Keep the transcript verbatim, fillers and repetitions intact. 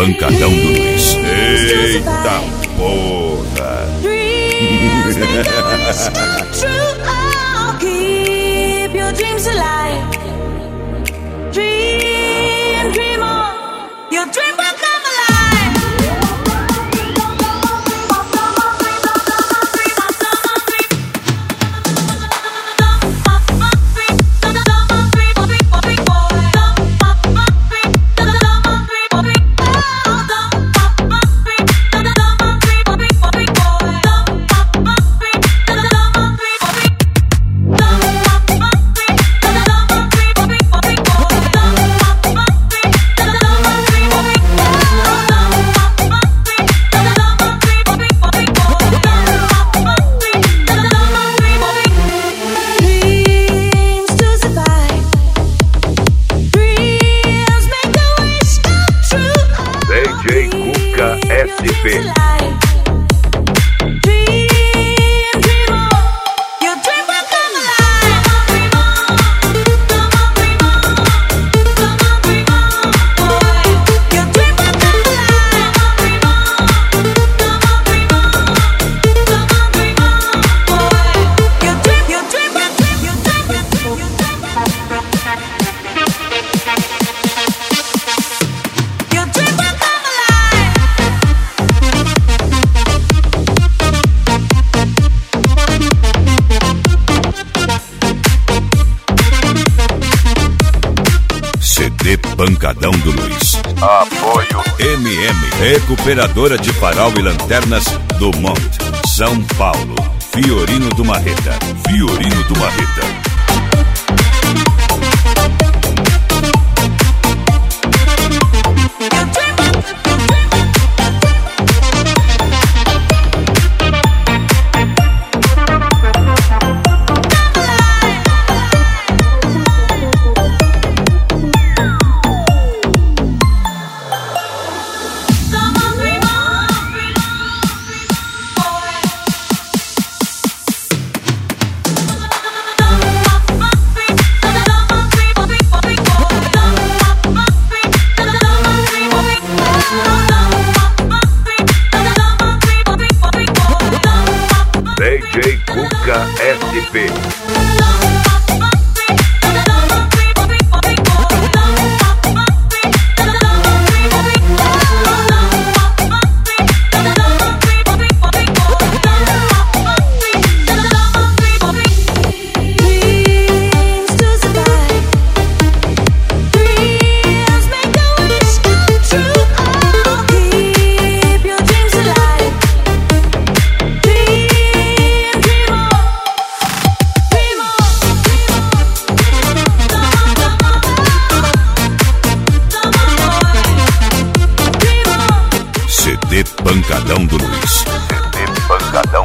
Pancadão do Luiz. Eita porra! Dreams make a wish come true. Oh, keep your dreams alive. Dream, dream on. Your dream will come alive. Pancadão do Luiz. Apoio M M, recuperadora de farol e lanternas do Monte, São Paulo. Fiorino do Marreta, Fiorino do Marreta. D J Cuca S P. C D Pancadão do Luiz. C D Pancadão